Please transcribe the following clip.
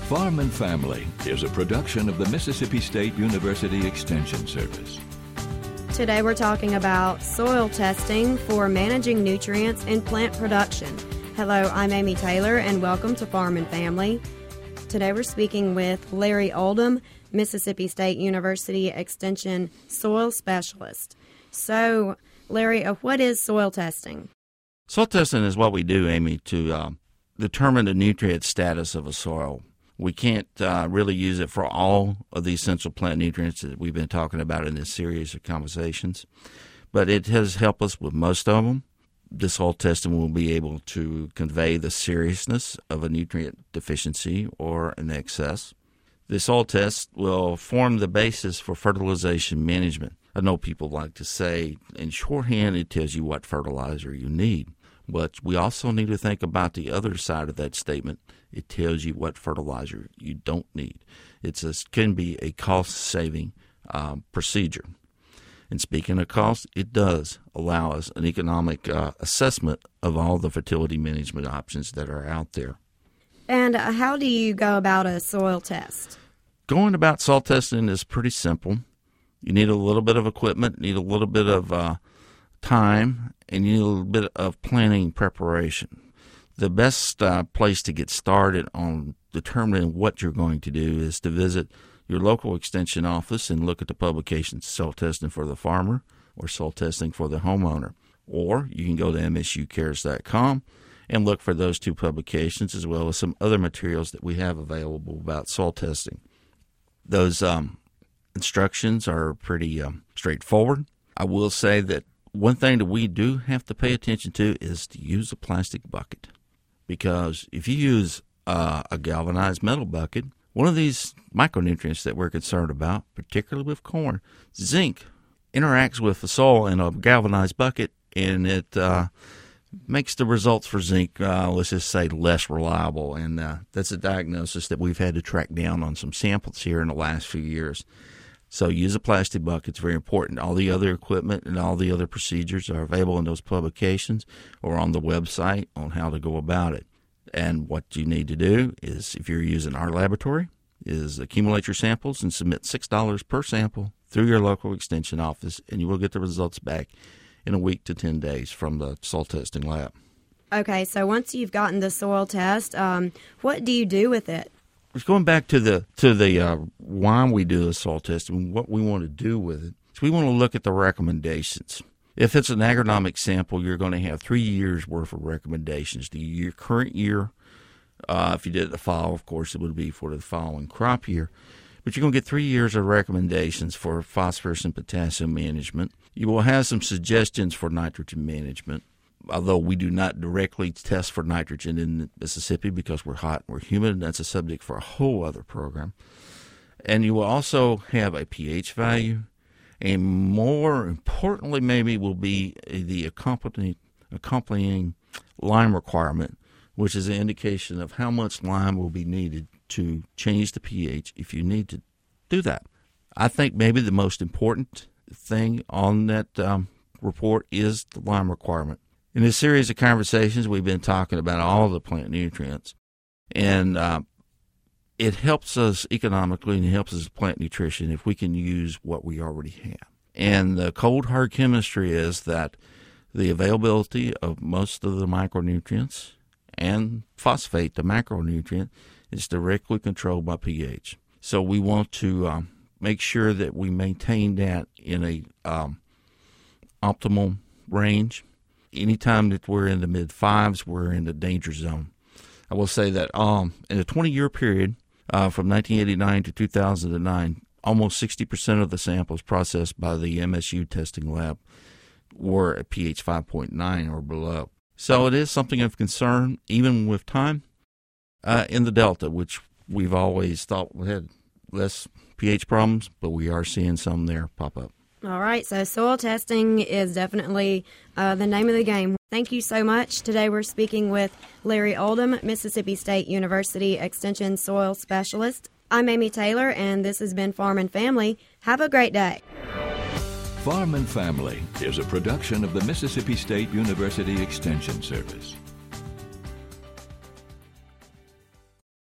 Farm and Family is a production of the Mississippi State University Extension Service. Today we're talking about soil testing for managing nutrients in plant production. Hello, I'm Amy Taylor, and welcome to Farm and Family. Today we're speaking with Larry Oldham, Mississippi State University Extension Soil Specialist. So, Larry, what is soil testing? Soil testing is what we do, Amy, to determine the nutrient status of a soil. We can't really use it for all of the essential plant nutrients that we've been talking about in this series of conversations, but it has helped us with most of them. This soil testing will be able to convey the seriousness of a nutrient deficiency or an excess. This soil test will form the basis for fertilization management. I know people like to say, in shorthand, it tells you what fertilizer you need. But we also need to think about the other side of that statement. It tells you what fertilizer you don't need. It can be a cost-saving procedure. And speaking of cost, it does allow us an economic assessment of all the fertility management options that are out there. And how do you go about a soil test? Going about soil testing is pretty simple. You need a little bit of equipment, need a little bit of time, and you need a little bit of planning preparation. The best place to get started on determining what you're going to do is to visit your local extension office and look at the publications, Soil Testing for the Farmer or Soil Testing for the Homeowner. Or you can go to msucares.com and look for those two publications as well as some other materials that we have available about soil testing. Those instructions are pretty straightforward. I will say that one thing that we do have to pay attention to is to use a plastic bucket, because if you use a galvanized metal bucket, one of these micronutrients that we're concerned about, particularly with corn, zinc, interacts with the soil in a galvanized bucket, and it makes the results for zinc, let's just say, less reliable. And that's a diagnosis that we've had to track down on some samples here in the last few years. So use a plastic bucket. It's very important. All the other equipment and all the other procedures are available in those publications or on the website on how to go about it. And what you need to do is, if you're using our laboratory, is accumulate your samples and submit $6 per sample through your local extension office, and you will get the results back in a week to 10 days from the soil testing lab. Okay, so once you've gotten the soil test, what do you do with it? Going back to the why we do the soil testing, what we want to do with it, is we want to look at the recommendations. If it's an agronomic sample, you're going to have 3 years' worth of recommendations. The current year, if you did it the fall, of course, it would be for the following crop year. But you're going to get 3 years of recommendations for phosphorus and potassium management. You will have some suggestions for nitrogen management, although we do not directly test for nitrogen in Mississippi because we're hot and we're humid, and that's a subject for a whole other program. And you will also have a pH value, and more importantly maybe will be the accompanying lime requirement, which is an indication of how much lime will be needed to change the pH if you need to do that. I think maybe the most important thing on that report is the lime requirement. In this series of conversations, we've been talking about all the plant nutrients, and it helps us economically and it helps us plant nutrition if we can use what we already have. And the cold hard chemistry is that the availability of most of the micronutrients and phosphate, the macronutrient, is directly controlled by pH. So we want to make sure that we maintain that in a optimal range. Anytime that we're in the mid-5s, we're in the danger zone. I will say that in a 20-year period, from 1989 to 2009, almost 60% of the samples processed by the MSU testing lab were at pH 5.9 or below. So it is something of concern, even with time. In the Delta, which we've always thought we had less pH problems, but we are seeing some there pop up. All right, so soil testing is definitely the name of the game. Thank you so much. Today we're speaking with Larry Oldham, Mississippi State University Extension Soil Specialist. I'm Amy Taylor, and this has been Farm and Family. Have a great day. Farm and Family is a production of the Mississippi State University Extension Service.